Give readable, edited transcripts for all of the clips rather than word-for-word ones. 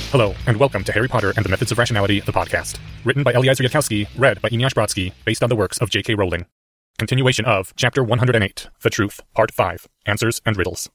Hello, and welcome to Harry Potter and the Methods of Rationality, the podcast. Written by Eliezer Yudkowsky, read by Eneasz Brodsky, based on the works of J.K. Rowling. Continuation of Chapter 108, The Truth, Part 5, Answers and Riddles.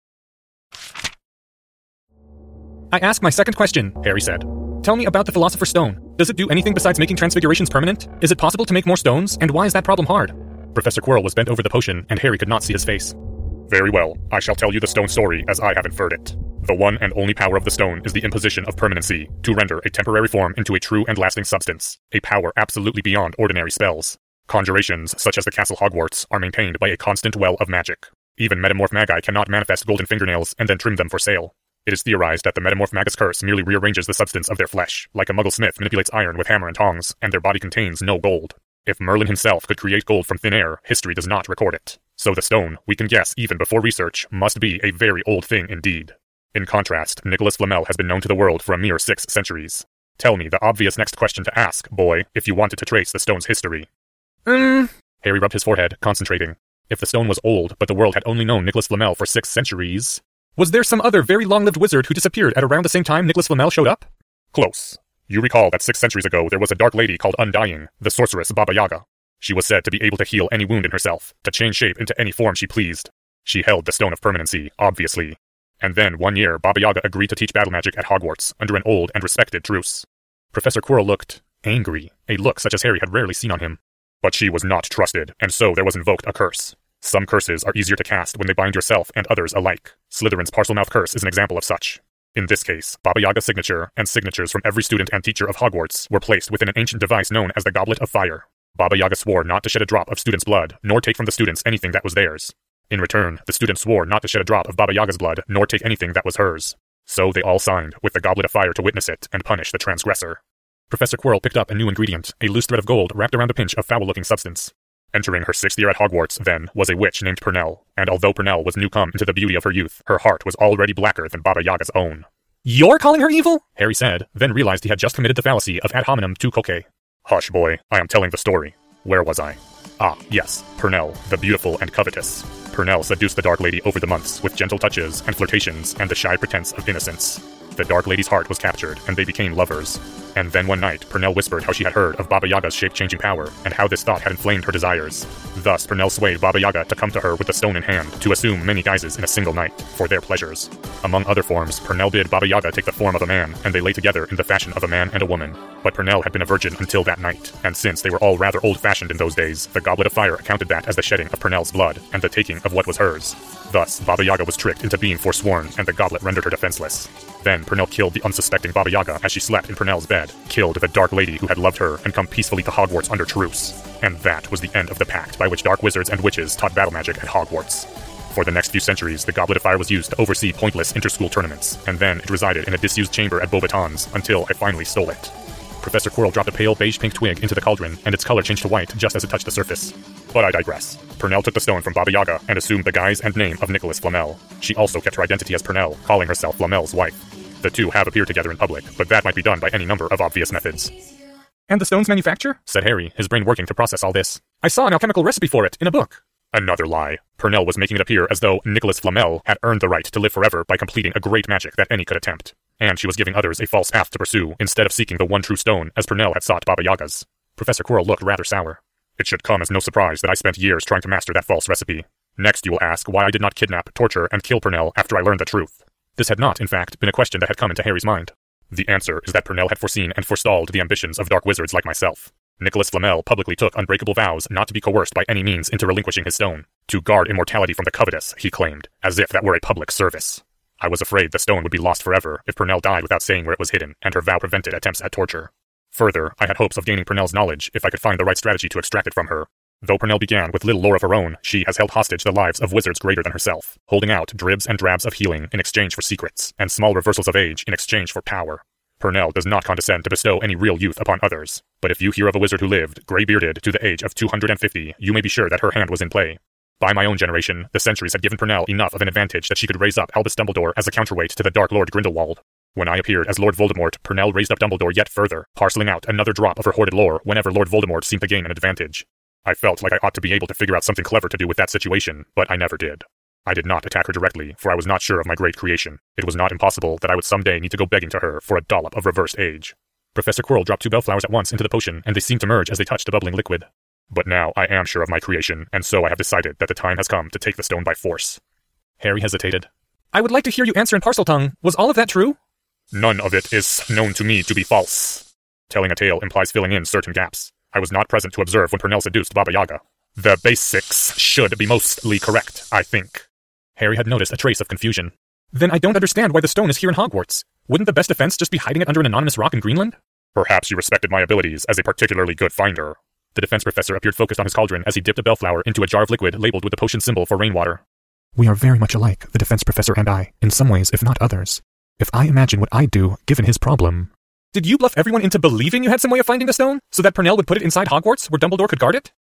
I ask my second question, Harry said. Tell me about the Philosopher's Stone. Does it do anything besides making transfigurations permanent? Is it possible to make more stones, and why is that problem hard? Professor Quirrell was bent over the potion, and Harry could not see his face. Very well, I shall tell you the stone story as I have inferred it. The one and only power of the stone is the imposition of permanency, to render a temporary form into a true and lasting substance, a power absolutely beyond ordinary spells. Conjurations, such as the Castle Hogwarts, are maintained by a constant well of magic. Even Metamorph Magi cannot manifest golden fingernails and then trim them for sale. It is theorized that the Metamorph Magus curse merely rearranges the substance of their flesh, like a Muggle smith manipulates iron with hammer and tongs, and their body contains no gold. If Merlin himself could create gold from thin air, history does not record it. So the stone, we can guess even before research, must be a very old thing indeed. In contrast, Nicholas Flamel has been known to the world for a mere 6 centuries. Tell me the obvious next question to ask, boy, if you wanted to trace the stone's history. Harry rubbed his forehead, concentrating. If the stone was old, but the world had only known Nicholas Flamel for 6 centuries... Was there some other very long-lived wizard who disappeared at around the same time Nicholas Flamel showed up? Close. You recall that 6 centuries ago there was a dark lady called Undying, the sorceress Baba Yaga. She was said to be able to heal any wound in herself, to change shape into any form she pleased. She held the Stone of Permanency, obviously. And then, one year, Baba Yaga agreed to teach battle magic at Hogwarts, under an old and respected truce. Professor Quirrell looked angry, a look such as Harry had rarely seen on him. But she was not trusted, and so there was invoked a curse. Some curses are easier to cast when they bind yourself and others alike. Slytherin's Parselmouth curse is an example of such. In this case, Baba Yaga's signature, and signatures from every student and teacher of Hogwarts, were placed within an ancient device known as the Goblet of Fire. Baba Yaga swore not to shed a drop of students' blood, nor take from the students anything that was theirs. In return, the students swore not to shed a drop of Baba Yaga's blood, nor take anything that was hers. So they all signed, with the Goblet of Fire to witness it and punish the transgressor. Professor Quirrell picked up a new ingredient, a loose thread of gold wrapped around a pinch of foul-looking substance. Entering her 6th year at Hogwarts, then, was a witch named Purnell, and although Purnell was newcome into the beauty of her youth, her heart was already blacker than Baba Yaga's own. You're calling her evil? Harry said, then realized he had just committed the fallacy of ad hominem tu coque. Hush, boy, I am telling the story. Where was I? Ah, yes, Purnell, the beautiful and covetous. Purnell seduced the Dark Lady over the months with gentle touches and flirtations and the shy pretense of innocence. The Dark Lady's heart was captured, and they became lovers. And then one night, Purnell whispered how she had heard of Baba Yaga's shape-changing power, and how this thought had inflamed her desires. Thus, Purnell swayed Baba Yaga to come to her with the stone in hand, to assume many guises in a single night, for their pleasures. Among other forms, Purnell bid Baba Yaga take the form of a man, and they lay together in the fashion of a man and a woman. But Purnell had been a virgin until that night, and since they were all rather old-fashioned in those days, the Goblet of Fire accounted that as the shedding of Purnell's blood, and the taking of what was hers. Thus, Baba Yaga was tricked into being forsworn, and the goblet rendered her defenseless. Then Purnell killed the unsuspecting Baba Yaga as she slept in Purnell's bed, killed the Dark Lady who had loved her and come peacefully to Hogwarts under truce. And that was the end of the pact by which dark wizards and witches taught battle magic at Hogwarts. For the next few centuries, the Goblet of Fire was used to oversee pointless inter-school tournaments, and then it resided in a disused chamber at Beauxbatons until I finally stole it. Professor Quirrell dropped a pale beige-pink twig into the cauldron, and its color changed to white just as it touched the surface. But I digress. Purnell took the stone from Baba Yaga and assumed the guise and name of Nicholas Flamel. She also kept her identity as Purnell, calling herself Flamel's wife. The two have appeared together in public, but that might be done by any number of obvious methods. And the stone's manufacture? Said Harry, his brain working to process all this. I saw an alchemical recipe for it in a book. Another lie. Purnell was making it appear as though Nicholas Flamel had earned the right to live forever by completing a great magic that any could attempt. And she was giving others a false path to pursue, instead of seeking the one true stone, as Purnell had sought Baba Yaga's. Professor Quirrell looked rather sour. It should come as no surprise that I spent years trying to master that false recipe. Next you will ask why I did not kidnap, torture, and kill Purnell after I learned the truth. This had not, in fact, been a question that had come into Harry's mind. The answer is that Purnell had foreseen and forestalled the ambitions of dark wizards like myself. Nicholas Flamel publicly took unbreakable vows not to be coerced by any means into relinquishing his stone. To guard immortality from the covetous, he claimed, as if that were a public service. I was afraid the stone would be lost forever if Purnell died without saying where it was hidden, and her vow prevented attempts at torture. Further, I had hopes of gaining Purnell's knowledge if I could find the right strategy to extract it from her. Though Purnell began with little lore of her own, she has held hostage the lives of wizards greater than herself, holding out dribs and drabs of healing in exchange for secrets, and small reversals of age in exchange for power. Purnell does not condescend to bestow any real youth upon others, but if you hear of a wizard who lived, grey-bearded, to the age of 250, you may be sure that her hand was in play. By my own generation, the centuries had given Purnell enough of an advantage that she could raise up Albus Dumbledore as a counterweight to the Dark Lord Grindelwald. When I appeared as Lord Voldemort, Purnell raised up Dumbledore yet further, parceling out another drop of her hoarded lore whenever Lord Voldemort seemed to gain an advantage. I felt like I ought to be able to figure out something clever to do with that situation, but I never did. I did not attack her directly, for I was not sure of my great creation. It was not impossible that I would someday need to go begging to her for a dollop of reversed age. Professor Quirrell dropped 2 bellflowers at once into the potion, and they seemed to merge as they touched a bubbling liquid. But now I am sure of my creation, and so I have decided that the time has come to take the stone by force. Harry hesitated. I would like to hear you answer in Parseltongue. Was all of that true? None of it is known to me to be false. Telling a tale implies filling in certain gaps. I was not present to observe when Purnell seduced Baba Yaga. The basics should be mostly correct, I think. Harry had noticed a trace of confusion. Then I don't understand why the stone is here in Hogwarts. Wouldn't the best defense just be hiding it under an anonymous rock in Greenland? Perhaps you respected my abilities as a particularly good finder. The defense professor appeared focused on his cauldron as he dipped a bellflower into a jar of liquid labeled with the potion symbol for rainwater. We are very much alike, the defense professor and I, in some ways, if not others. If I imagine what I'd do, given his problem... Did you bluff everyone into believing you had some way of finding the stone, so that Purnell would put it inside Hogwarts, where Dumbledore could guard it?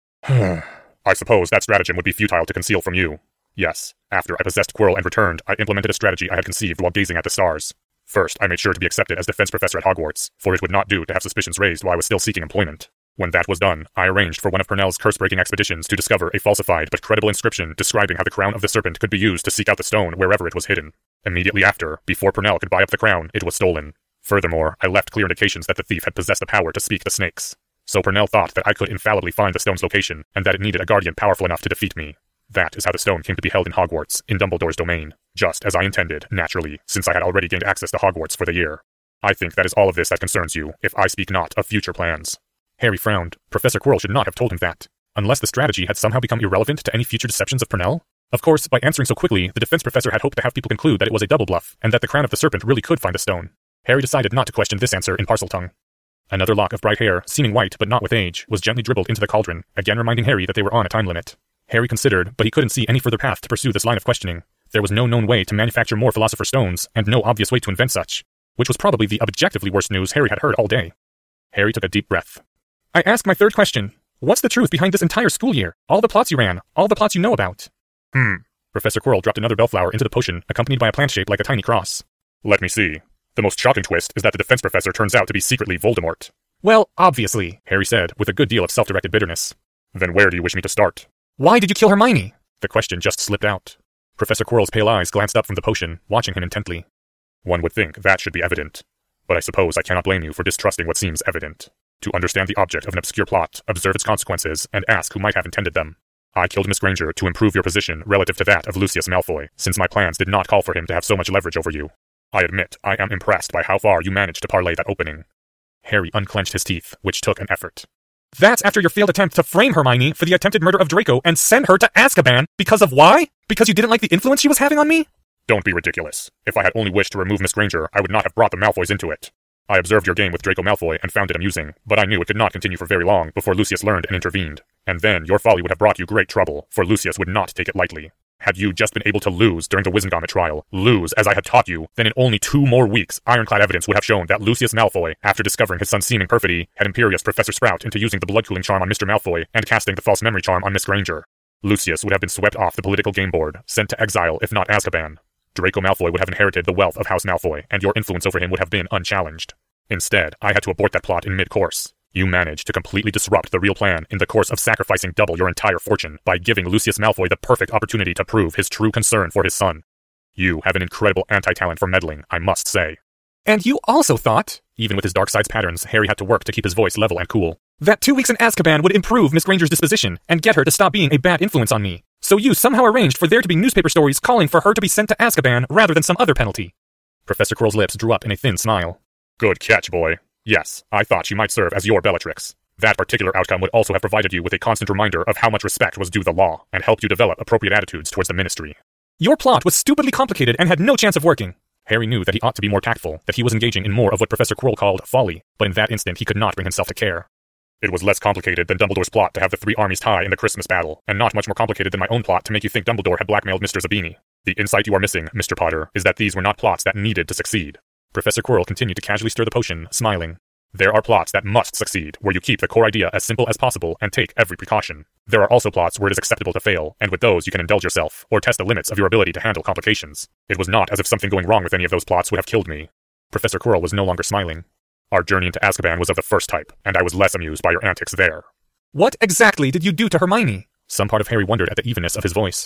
I suppose that stratagem would be futile to conceal from you. Yes, after I possessed Quirrell and returned, I implemented a strategy I had conceived while gazing at the stars. First, I made sure to be accepted as defense professor at Hogwarts, for it would not do to have suspicions raised while I was still seeking employment. When that was done, I arranged for one of Purnell's curse-breaking expeditions to discover a falsified but credible inscription describing how the crown of the serpent could be used to seek out the stone wherever it was hidden. Immediately after, before Purnell could buy up the crown, it was stolen. Furthermore, I left clear indications that the thief had possessed the power to speak to snakes. So Purnell thought that I could infallibly find the stone's location, and that it needed a guardian powerful enough to defeat me. That is how the stone came to be held in Hogwarts, in Dumbledore's domain, just as I intended, naturally, since I had already gained access to Hogwarts for the year. I think that is all of this that concerns you, if I speak not of future plans. Harry frowned. Professor Quirrell should not have told him that. Unless the strategy had somehow become irrelevant to any future deceptions of Purnell? Of course, by answering so quickly, the defense professor had hoped to have people conclude that it was a double bluff, and that the crown of the serpent really could find the stone. Harry decided not to question this answer in Parseltongue. Another lock of bright hair, seeming white but not with age, was gently dribbled into the cauldron, again reminding Harry that they were on a time limit. Harry considered, but he couldn't see any further path to pursue this line of questioning. There was no known way to manufacture more Philosopher's Stones, and no obvious way to invent such, which was probably the objectively worst news Harry had heard all day. Harry took a deep breath. I ask my third question. What's the truth behind this entire school year? All the plots you ran, all the plots you know about. Professor Quirrell dropped another bellflower into the potion, accompanied by a plant shaped like a tiny cross. Let me see. The most shocking twist is that the defense professor turns out to be secretly Voldemort. Well, obviously, Harry said, with a good deal of self-directed bitterness. Then where do you wish me to start? Why did you kill Hermione? The question just slipped out. Professor Quirrell's pale eyes glanced up from the potion, watching him intently. One would think that should be evident. But I suppose I cannot blame you for distrusting what seems evident. To understand the object of an obscure plot, observe its consequences, and ask who might have intended them. I killed Miss Granger to improve your position relative to that of Lucius Malfoy, since my plans did not call for him to have so much leverage over you. I admit I am impressed by how far you managed to parlay that opening. Harry unclenched his teeth, which took an effort. That's after your failed attempt to frame Hermione for the attempted murder of Draco and send her to Azkaban because of why? Because you didn't like the influence she was having on me? Don't be ridiculous. If I had only wished to remove Miss Granger, I would not have brought the Malfoys into it. I observed your game with Draco Malfoy and found it amusing, but I knew it could not continue for very long before Lucius learned and intervened. And then your folly would have brought you great trouble, for Lucius would not take it lightly. Had you just been able to lose during the Wizengamot trial, lose as I had taught you, then in only 2 more weeks, ironclad evidence would have shown that Lucius Malfoy, after discovering his son's seeming perfidy, had imperious Professor Sprout into using the blood-cooling charm on Mr. Malfoy and casting the false memory charm on Miss Granger. Lucius would have been swept off the political game board, sent to exile if not Azkaban. Draco Malfoy would have inherited the wealth of House Malfoy, and your influence over him would have been unchallenged. Instead, I had to abort that plot in mid-course. You managed to completely disrupt the real plan in the course of sacrificing double your entire fortune by giving Lucius Malfoy the perfect opportunity to prove his true concern for his son. You have an incredible anti-talent for meddling, I must say. And you also thought, even with his dark side's patterns, Harry had to work to keep his voice level and cool, that 2 weeks in Azkaban would improve Miss Granger's disposition and get her to stop being a bad influence on me. So you somehow arranged for there to be newspaper stories calling for her to be sent to Azkaban rather than some other penalty. Professor Quirrell's lips drew up in a thin smile. Good catch, boy. Yes, I thought she might serve as your Bellatrix. That particular outcome would also have provided you with a constant reminder of how much respect was due the law, and helped you develop appropriate attitudes towards the ministry. Your plot was stupidly complicated and had no chance of working. Harry knew that he ought to be more tactful, that he was engaging in more of what Professor Quirrell called folly, but in that instant he could not bring himself to care. It was less complicated than Dumbledore's plot to have the 3 armies tie in the Christmas battle, and not much more complicated than my own plot to make you think Dumbledore had blackmailed Mr. Zabini. The insight you are missing, Mr. Potter, is that these were not plots that needed to succeed. Professor Quirrell continued to casually stir the potion, smiling. There are plots that must succeed, where you keep the core idea as simple as possible and take every precaution. There are also plots where it is acceptable to fail, and with those you can indulge yourself, or test the limits of your ability to handle complications. It was not as if something going wrong with any of those plots would have killed me. Professor Quirrell was no longer smiling. Our journey into Azkaban was of the first type, and I was less amused by your antics there. What exactly did you do to Hermione? Some part of Harry wondered at the evenness of his voice.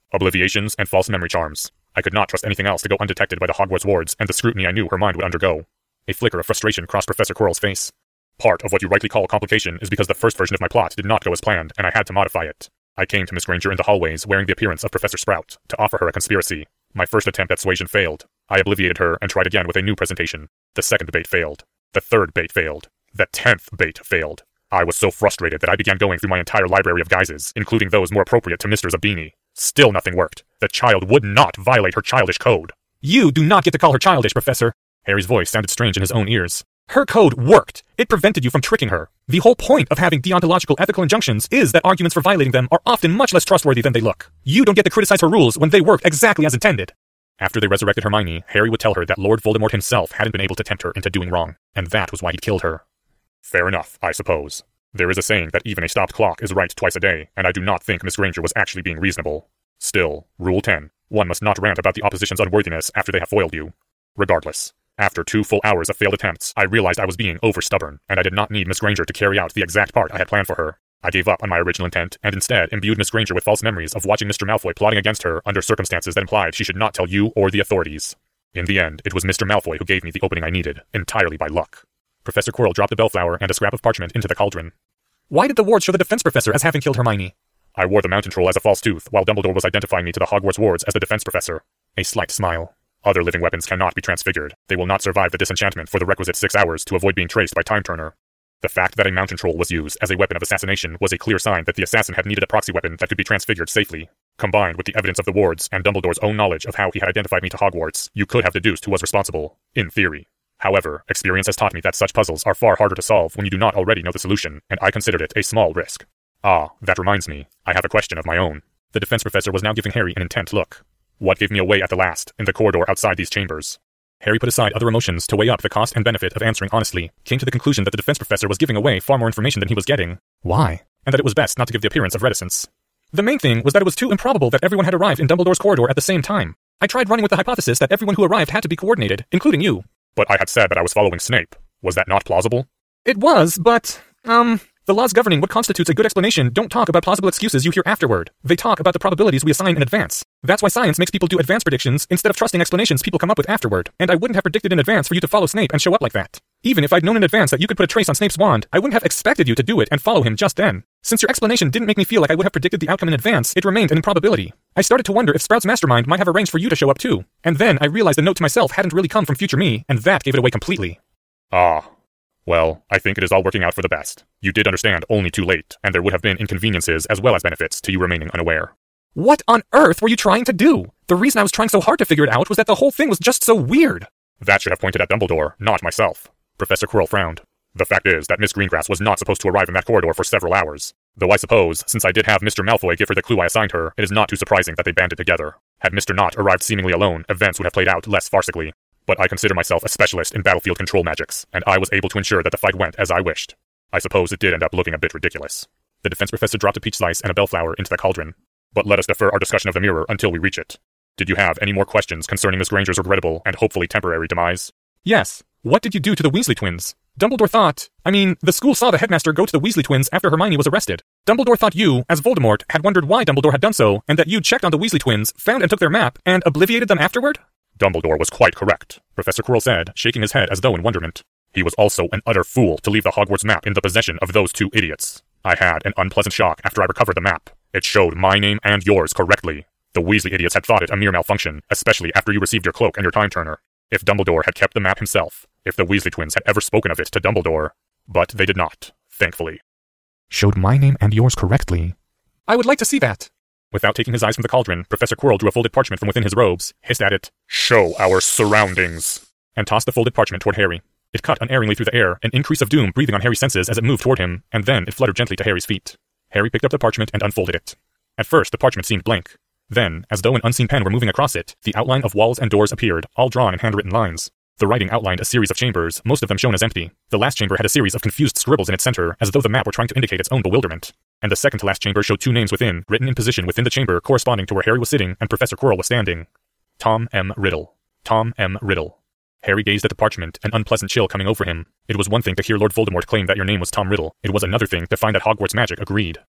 Obliviations and false memory charms. I could not trust anything else to go undetected by the Hogwarts wards and the scrutiny I knew her mind would undergo. A flicker of frustration crossed Professor Quirrell's face. Part of what you rightly call a complication is because the first version of my plot did not go as planned, and I had to modify it. I came to Miss Granger in the hallways wearing the appearance of Professor Sprout to offer her a conspiracy. My first attempt at suasion failed. I obliviated her and tried again with a new presentation. The second bait failed. The third bait failed. The 10th bait failed. I was so frustrated that I began going through my entire library of guises, including those more appropriate to Mr. Zabini. Still nothing worked. The child would not violate her childish code. You do not get to call her childish, Professor. Harry's voice sounded strange in his own ears. Her code worked. It prevented you from tricking her. The whole point of having deontological ethical injunctions is that arguments for violating them are often much less trustworthy than they look. You don't get to criticize her rules when they worked exactly as intended. After they resurrected Hermione, Harry would tell her that Lord Voldemort himself hadn't been able to tempt her into doing wrong, and that was why he'd killed her. Fair enough, I suppose. There is a saying that even a stopped clock is right twice a day, and I do not think Miss Granger was actually being reasonable. Still, Rule 10. One must not rant about the opposition's unworthiness after they have foiled you. Regardless, after 2 full hours of failed attempts, I realized I was being over-stubborn, and I did not need Miss Granger to carry out the exact part I had planned for her. I gave up on my original intent, and instead imbued Miss Granger with false memories of watching Mr. Malfoy plotting against her under circumstances that implied she should not tell you or the authorities. In the end, it was Mr. Malfoy who gave me the opening I needed, entirely by luck. Professor Quirrell dropped a bellflower and a scrap of parchment into the cauldron. Why did the wards show the defense professor as having killed Hermione? I wore the mountain troll as a false tooth, while Dumbledore was identifying me to the Hogwarts wards as the defense professor. A slight smile. Other living weapons cannot be transfigured. They will not survive the disenchantment for the requisite 6 hours to avoid being traced by Time Turner. The fact that a mountain troll was used as a weapon of assassination was a clear sign that the assassin had needed a proxy weapon that could be transfigured safely. Combined with the evidence of the wards and Dumbledore's own knowledge of how he had identified me to Hogwarts, you could have deduced who was responsible, in theory. However, experience has taught me that such puzzles are far harder to solve when you do not already know the solution, and I considered it a small risk. Ah, that reminds me, I have a question of my own. The defense professor was now giving Harry an intent look. What gave me away at the last, in the corridor outside these chambers? Harry put aside other emotions to weigh up the cost and benefit of answering honestly, came to the conclusion that the defense professor was giving away far more information than he was getting. Why? And that it was best not to give the appearance of reticence. The main thing was that it was too improbable that everyone had arrived in Dumbledore's corridor at the same time. I tried running with the hypothesis that everyone who arrived had to be coordinated, including you. But I had said that I was following Snape. Was that not plausible? It was, but, the laws governing what constitutes a good explanation don't talk about plausible excuses you hear afterward. They talk about the probabilities we assign in advance. That's why science makes people do advanced predictions instead of trusting explanations people come up with afterward. And I wouldn't have predicted in advance for you to follow Snape and show up like that. Even if I'd known in advance that you could put a trace on Snape's wand, I wouldn't have expected you to do it and follow him just then. Since your explanation didn't make me feel like I would have predicted the outcome in advance, it remained an improbability. I started to wonder if Sprout's mastermind might have arranged for you to show up too. And then I realized the note to myself hadn't really come from future me, and that gave it away completely. Ah. Well, I think it is all working out for the best. You did understand only too late, and there would have been inconveniences as well as benefits to you remaining unaware. What on earth were you trying to do? The reason I was trying so hard to figure it out was that the whole thing was just so weird. That should have pointed at Dumbledore, not myself. Professor Quirrell frowned. The fact is that Miss Greengrass was not supposed to arrive in that corridor for several hours. Though I suppose, since I did have Mr. Malfoy give her the clue I assigned her, it is not too surprising that they banded together. Had Mr. Knott arrived seemingly alone, events would have played out less farcically. But I consider myself a specialist in battlefield control magics, and I was able to ensure that the fight went as I wished. I suppose it did end up looking a bit ridiculous. The defense professor dropped a peach slice and a bellflower into the cauldron. But let us defer our discussion of the mirror until we reach it. Did you have any more questions concerning Miss Granger's regrettable and hopefully temporary demise? Yes. What did you do to the Weasley twins? Dumbledore thought... the school saw the headmaster go to the Weasley twins after Hermione was arrested. Dumbledore thought you, as Voldemort, had wondered why Dumbledore had done so, and that you checked on the Weasley twins, found and took their map, and obliviated them afterward? Dumbledore was quite correct, Professor Quirrell said, shaking his head as though in wonderment. He was also an utter fool to leave the Hogwarts map in the possession of those 2 idiots. I had an unpleasant shock after I recovered the map. It showed my name and yours correctly. The Weasley idiots had thought it a mere malfunction, especially after you received your cloak and your time turner. If Dumbledore had kept the map himself, if the Weasley twins had ever spoken of it to Dumbledore, but they did not, thankfully. Showed my name and yours correctly. I would like to see that. Without taking his eyes from the cauldron, Professor Quirrell drew a folded parchment from within his robes, hissed at it, "Show our surroundings," and tossed the folded parchment toward Harry. It cut unerringly through the air, an increase of doom breathing on Harry's senses as it moved toward him, and then it fluttered gently to Harry's feet. Harry picked up the parchment and unfolded it. At first, the parchment seemed blank. Then, as though an unseen pen were moving across it, the outline of walls and doors appeared, all drawn in handwritten lines. The writing outlined a series of chambers, most of them shown as empty. The last chamber had a series of confused scribbles in its center, as though the map were trying to indicate its own bewilderment. And the second-to-last chamber showed 2 names within, written in position within the chamber corresponding to where Harry was sitting and Professor Quirrell was standing. Tom M. Riddle. Tom M. Riddle. Harry gazed at the parchment, an unpleasant chill coming over him. It was one thing to hear Lord Voldemort claim that your name was Tom Riddle. It was another thing to find that Hogwarts magic agreed.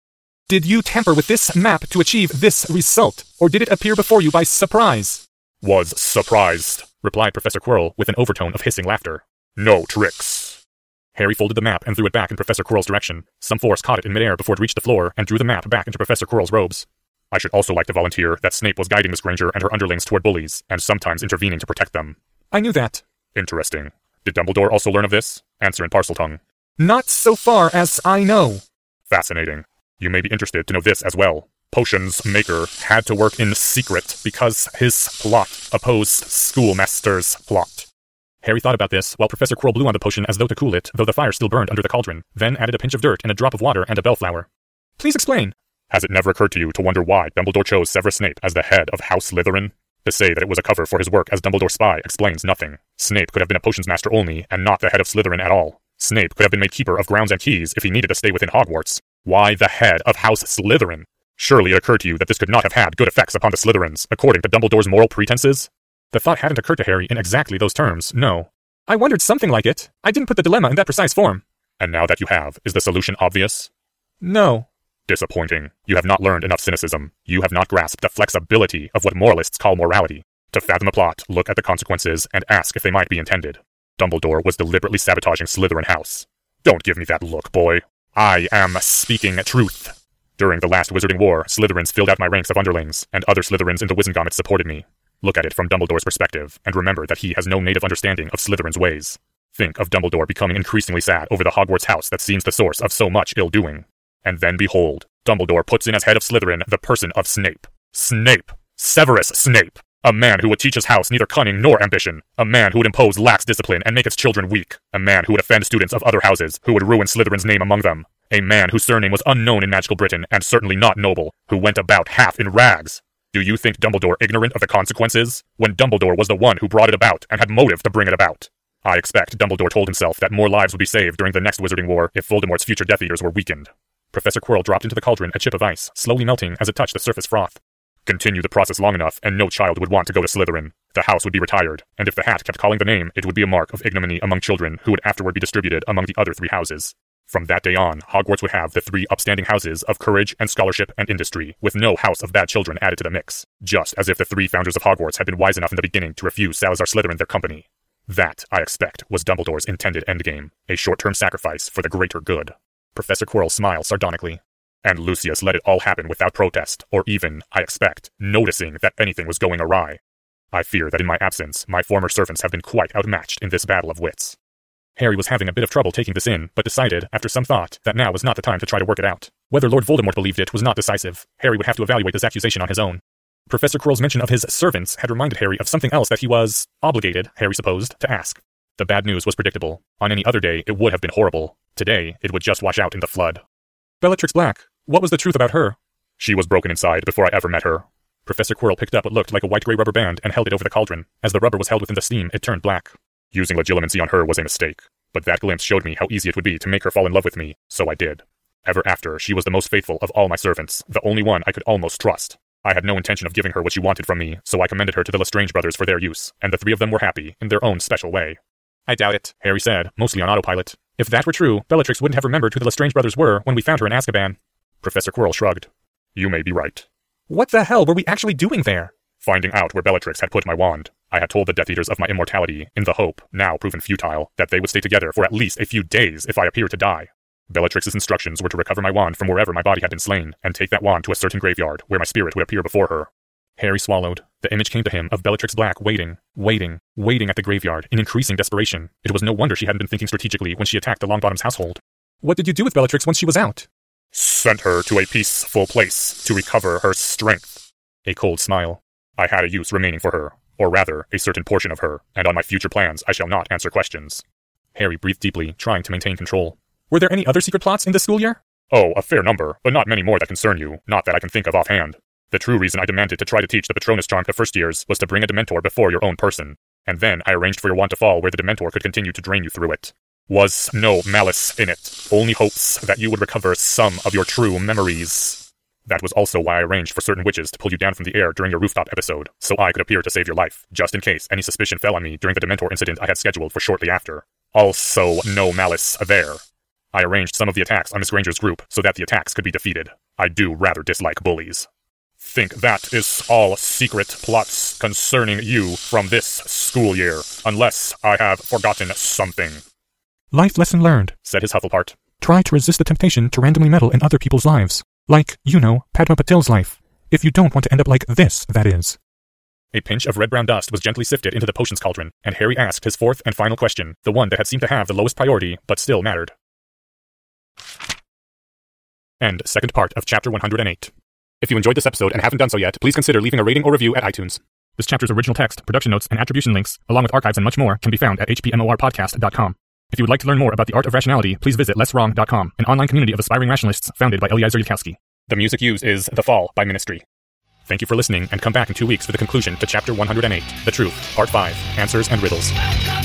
Did you tamper with this map to achieve this result, or did it appear before you by surprise? Was surprised, replied Professor Quirrell with an overtone of hissing laughter. No tricks. Harry folded the map and threw it back in Professor Quirrell's direction. Some force caught it in midair before it reached the floor and drew the map back into Professor Quirrell's robes. I should also like to volunteer that Snape was guiding Miss Granger and her underlings toward bullies, and sometimes intervening to protect them. I knew that. Interesting. Did Dumbledore also learn of this? Answer in Parseltongue. Not so far as I know. Fascinating. You may be interested to know this as well. Potions Maker had to work in secret because his plot opposed Schoolmaster's plot. Harry thought about this while Professor Quirrell blew on the potion as though to cool it, though the fire still burned under the cauldron, then added a pinch of dirt and a drop of water and a bellflower. Please explain. Has it never occurred to you to wonder why Dumbledore chose Severus Snape as the head of House Slytherin? To say that it was a cover for his work as Dumbledore's spy explains nothing. Snape could have been a potions master only, and not the head of Slytherin at all. Snape could have been made keeper of grounds and keys if he needed to stay within Hogwarts. Why the head of House Slytherin? Surely it occurred to you that this could not have had good effects upon the Slytherins, according to Dumbledore's moral pretenses? The thought hadn't occurred to Harry in exactly those terms, no. I wondered something like it. I didn't put the dilemma in that precise form. And now that you have, is the solution obvious? No. Disappointing. You have not learned enough cynicism. You have not grasped the flexibility of what moralists call morality. To fathom a plot, look at the consequences and ask if they might be intended. Dumbledore was deliberately sabotaging Slytherin House. Don't give me that look, boy. I am speaking truth. During the last Wizarding War, Slytherins filled out my ranks of underlings, and other Slytherins in the Wizengamot supported me. Look at it from Dumbledore's perspective, and remember that he has no native understanding of Slytherin's ways. Think of Dumbledore becoming increasingly sad over the Hogwarts house that seems the source of so much ill-doing. And then behold, Dumbledore puts in as head of Slytherin the person of Snape. Snape! Severus Snape! A man who would teach his house neither cunning nor ambition. A man who would impose lax discipline and make its children weak. A man who would offend students of other houses, who would ruin Slytherin's name among them. A man whose surname was unknown in magical Britain, and certainly not noble, who went about half in rags. Do you think Dumbledore ignorant of the consequences? When Dumbledore was the one who brought it about, and had motive to bring it about. I expect Dumbledore told himself that more lives would be saved during the next Wizarding War if Voldemort's future Death Eaters were weakened. Professor Quirrell dropped into the cauldron a chip of ice, slowly melting as it touched the surface froth. Continue the process long enough, and no child would want to go to Slytherin. The house would be retired, and if the hat kept calling the name, it would be a mark of ignominy among children who would afterward be distributed among the other 3 houses. From that day on, Hogwarts would have the 3 upstanding houses of courage and scholarship and industry, with no house of bad children added to the mix, just as if the 3 founders of Hogwarts had been wise enough in the beginning to refuse Salazar Slytherin their company. That, I expect, was Dumbledore's intended endgame, a short-term sacrifice for the greater good. Professor Quirrell smiled sardonically. And Lucius let it all happen without protest, or even, I expect, noticing that anything was going awry. I fear that in my absence, my former servants have been quite outmatched in this battle of wits. Harry was having a bit of trouble taking this in, but decided, after some thought, that now was not the time to try to work it out. Whether Lord Voldemort believed it was not decisive. Harry would have to evaluate this accusation on his own. Professor Quirrell's mention of his servants had reminded Harry of something else that he was obligated, Harry supposed, to ask. The bad news was predictable. On any other day, it would have been horrible. Today, it would just wash out in the flood. Bellatrix Black. What was the truth about her? She was broken inside before I ever met her. Professor Quirrell picked up what looked like a white-gray rubber band and held it over the cauldron. As the rubber was held within the steam, it turned black. Using legilimency on her was a mistake, but that glimpse showed me how easy it would be to make her fall in love with me, so I did. Ever after, she was the most faithful of all my servants, the only one I could almost trust. I had no intention of giving her what she wanted from me, so I commended her to the Lestrange brothers for their use, and the 3 of them were happy, in their own special way. I doubt it, Harry said, mostly on autopilot. If that were true, Bellatrix wouldn't have remembered who the Lestrange brothers were when we found her in Azkaban. Professor Quirrell shrugged. You may be right. What the hell were we actually doing there? Finding out where Bellatrix had put my wand. I had told the Death Eaters of my immortality, in the hope, now proven futile, that they would stay together for at least a few days if I appeared to die. Bellatrix's instructions were to recover my wand from wherever my body had been slain, and take that wand to a certain graveyard, where my spirit would appear before her. Harry swallowed. The image came to him of Bellatrix Black waiting at the graveyard, in increasing desperation. It was no wonder she hadn't been thinking strategically when she attacked the Longbottoms household. What did you do with Bellatrix once she was out? Sent her to a peaceful place to recover her strength. A cold smile. I had a use remaining for her, or rather, a certain portion of her, and on my future plans I shall not answer questions. Harry breathed deeply, trying to maintain control. Were there any other secret plots in this school year? Oh, a fair number, but not many more that concern you, not that I can think of offhand. The true reason I demanded to try to teach the Patronus charm to first years was to bring a Dementor before your own person, and then I arranged for your wand to fall where the Dementor could continue to drain you through it. Was no malice in it, only hopes that you would recover some of your true memories. That was also why I arranged for certain witches to pull you down from the air during your rooftop episode, so I could appear to save your life, just in case any suspicion fell on me during the Dementor incident I had scheduled for shortly after. Also, no malice there. I arranged some of the attacks on Miss Granger's group so that the attacks could be defeated. I do rather dislike bullies. Think that is all secret plots concerning you from this school year, unless I have forgotten something. Life lesson learned, said his Hufflepart. Try to resist the temptation to randomly meddle in other people's lives. Like, Padma Patil's life. If you don't want to end up like this, that is. A pinch of red-brown dust was gently sifted into the potions cauldron, and Harry asked his fourth and final question, the one that had seemed to have the lowest priority, but still mattered. End second part of Chapter 108. If you enjoyed this episode and haven't done so yet, please consider leaving a rating or review at iTunes. This chapter's original text, production notes, and attribution links, along with archives and much more, can be found at hpmorpodcast.com. If you would like to learn more about the art of rationality, please visit lesswrong.com, an online community of aspiring rationalists founded by Eliezer Yudkowsky. The music used is The Fall by Ministry. Thank you for listening, and come back in 2 weeks for the conclusion to Chapter 108, The Truth, Part 5, Answers and Riddles.